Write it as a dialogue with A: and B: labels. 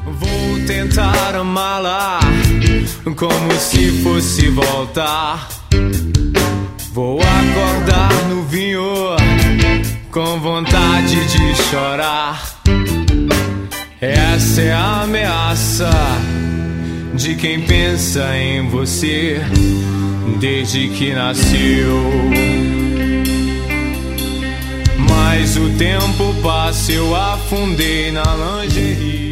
A: Vou tentar amá-la como se fosse voltar. Vou acordar no vinho com vontade de chorar. Essa é a ameaça de quem pensa em você desde que nasceu. Mas o tempo passa, eu afundei na lingerie.